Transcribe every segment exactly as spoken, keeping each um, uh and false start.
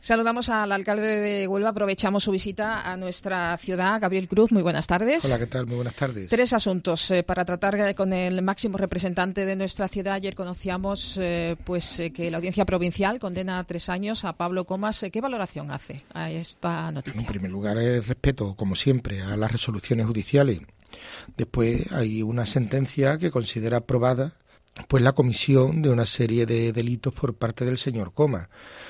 Saludamos al alcalde de Huelva, aprovechamos su visita a nuestra ciudad. Gabriel Cruz, muy buenas tardes. Hola, ¿qué tal? Muy buenas tardes. Tres asuntos eh, para tratar con el máximo representante de nuestra ciudad. Ayer conocíamos eh, pues eh, que la Audiencia Provincial condena a tres años a Pablo Comas. ¿Qué valoración hace a esta noticia? En primer lugar, el respeto, como siempre, a las resoluciones judiciales. Después hay una sentencia que considera aprobada pues la comisión de una serie de delitos por parte del señor Comas.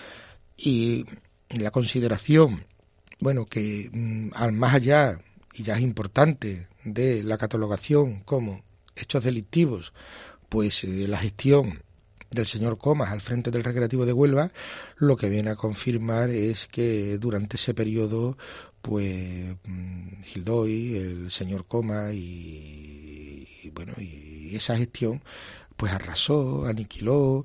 Y la consideración, bueno, que mm, al más allá, y ya es importante, de la catalogación como hechos delictivos, pues eh, la gestión del señor Comas al frente del Recreativo de Huelva, lo que viene a confirmar es que durante ese periodo, pues mm, Gildoy, el señor Comas y, y bueno, y esa gestión, pues arrasó, aniquiló,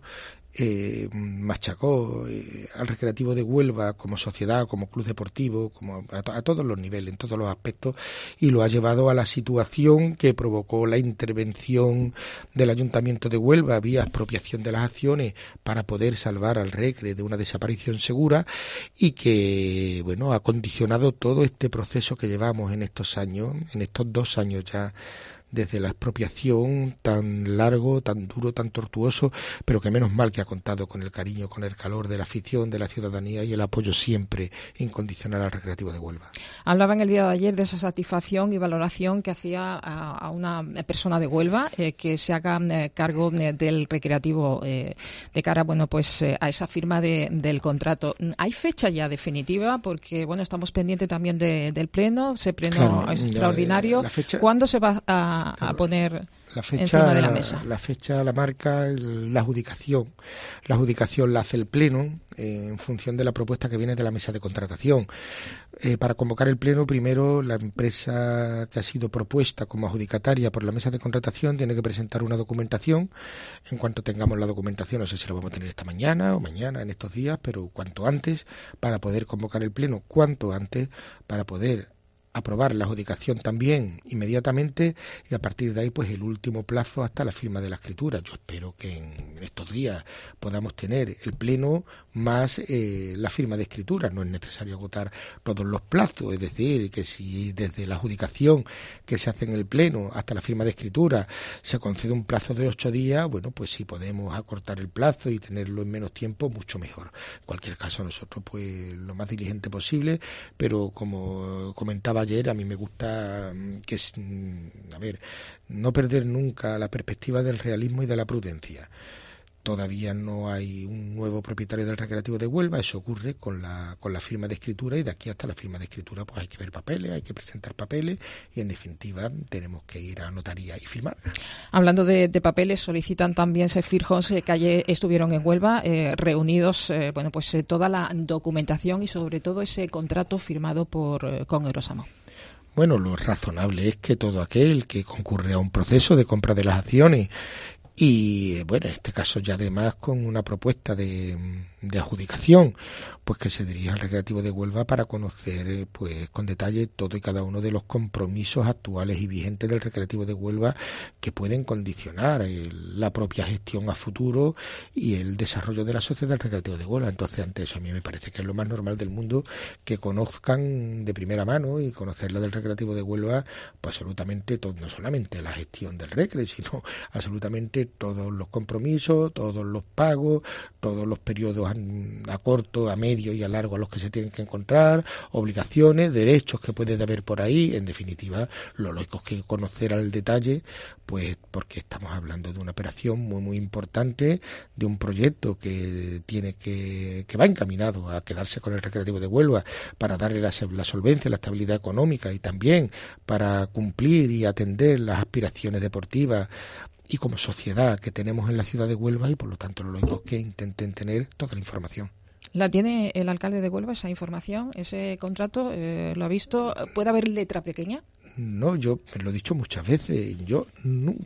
Eh, machacó eh, al Recreativo de Huelva como sociedad, como club deportivo, como a, to- a todos los niveles, en todos los aspectos, y lo ha llevado a la situación que provocó la intervención del Ayuntamiento de Huelva vía expropiación de las acciones para poder salvar al Recre de una desaparición segura, y que bueno ha condicionado todo este proceso que llevamos en estos años, en estos dos años ya, desde la expropiación, tan largo, tan duro, tan tortuoso, pero que menos mal que ha contado con el cariño, con el calor de la afición, de la ciudadanía y el apoyo siempre incondicional al Recreativo de Huelva. Hablaba en el día de ayer de esa satisfacción y valoración que hacía a, a una persona de Huelva eh, que se haga eh, cargo eh, del Recreativo eh, de cara, bueno, pues eh, a esa firma de, del contrato. ¿Hay fecha ya definitiva? Porque, bueno, estamos pendientes también de, del pleno, ese pleno Claro, extraordinario. la fecha, ¿Cuándo se va a a poner la fecha, encima de la mesa? La fecha la marca la adjudicación. La adjudicación la hace el Pleno eh, en función de la propuesta que viene de la mesa de contratación. Eh, para convocar el Pleno, primero la empresa que ha sido propuesta como adjudicataria por la mesa de contratación tiene que presentar una documentación. En cuanto tengamos la documentación, no sé si la vamos a tener esta mañana o mañana, en estos días, pero cuanto antes, para poder convocar el Pleno, cuanto antes, para poder aprobar la adjudicación también inmediatamente, y a partir de ahí pues el último plazo hasta la firma de la escritura. Yo espero que en estos días podamos tener el pleno más eh, la firma de escritura. No es necesario agotar todos los plazos, es decir, que si desde la adjudicación que se hace en el pleno hasta la firma de escritura se concede un plazo de ocho días, bueno, pues si podemos acortar el plazo y tenerlo en menos tiempo, mucho mejor. En cualquier caso, nosotros pues lo más diligente posible, pero como comentaba ayer, a mí me gusta que, a ver, no perder nunca la perspectiva del realismo y de la prudencia. Todavía no hay un nuevo propietario del Recreativo de Huelva, eso ocurre con la con la firma de escritura, y de aquí hasta la firma de escritura pues hay que ver papeles, hay que presentar papeles, y en definitiva tenemos que ir a notaría y firmar. Hablando de, de papeles, solicitan también Sefirjons eh, que ayer estuvieron en Huelva eh, reunidos, eh, bueno, pues eh, toda la documentación y sobre todo ese contrato firmado por eh, con Eurosamo. Bueno, lo razonable es que todo aquel que concurre a un proceso de compra de las acciones, y bueno, en este caso ya además con una propuesta de, de adjudicación, pues que se dirija al Recreativo de Huelva para conocer pues con detalle todo y cada uno de los compromisos actuales y vigentes del Recreativo de Huelva que pueden condicionar el, la propia gestión a futuro y el desarrollo de la sociedad del Recreativo de Huelva. Entonces, ante eso, a mí me parece que es lo más normal del mundo que conozcan de primera mano y conocer la del Recreativo de Huelva, pues absolutamente todo, no solamente la gestión del Recre, sino absolutamente todos los compromisos, todos los pagos, todos los periodos a, a corto, a medio y a largo a los que se tienen que encontrar, obligaciones, derechos que puede haber por ahí. En definitiva, lo lógico es que conocer al detalle, pues porque estamos hablando de una operación muy muy importante, de un proyecto que tiene que, que va encaminado a quedarse con el Recreativo de Huelva para darle la, la solvencia, la estabilidad económica, y también para cumplir y atender las aspiraciones deportivas y como sociedad que tenemos en la ciudad de Huelva, y por lo tanto lo lógico es que intenten tener toda la información. ¿La tiene el alcalde de Huelva, esa información, ese contrato? Eh, ¿Lo ha visto? ¿Puede haber letra pequeña? No, yo me lo he dicho muchas veces, yo nunca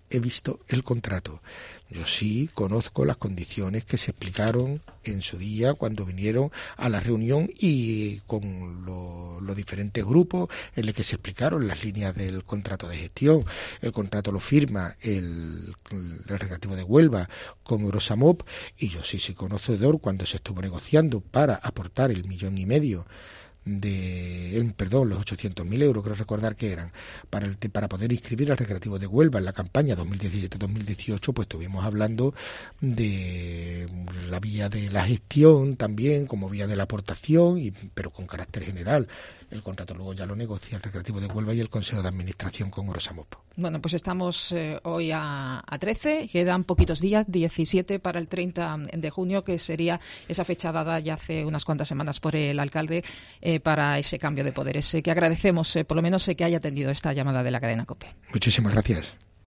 he visto el contrato. Yo sí conozco las condiciones que se explicaron en su día cuando vinieron a la reunión y con lo, los diferentes grupos en los que se explicaron las líneas del contrato de gestión. El contrato lo firma el, el Recreativo de Huelva con Eurosamop, y yo sí soy conocedor cuando se estuvo negociando para aportar el millón y medio de, el, perdón, los ochocientos mil euros, creo recordar que eran, para el, para poder inscribir al Recreativo de Huelva en la campaña dos mil diecisiete dos mil dieciocho, pues estuvimos hablando de la vía de la gestión también, como vía de la aportación, y, pero con carácter general. El contrato luego ya lo negocia el Recreativo de Huelva y el Consejo de Administración con Eurosamop. Bueno, pues estamos eh, hoy a, a trece, quedan poquitos días, diecisiete para el treinta de junio, que sería esa fecha dada ya hace unas cuantas semanas por el alcalde eh, para ese cambio de poderes, eh, que agradecemos, eh, por lo menos, eh, que haya atendido esta llamada de la cadena COPE. Muchísimas gracias.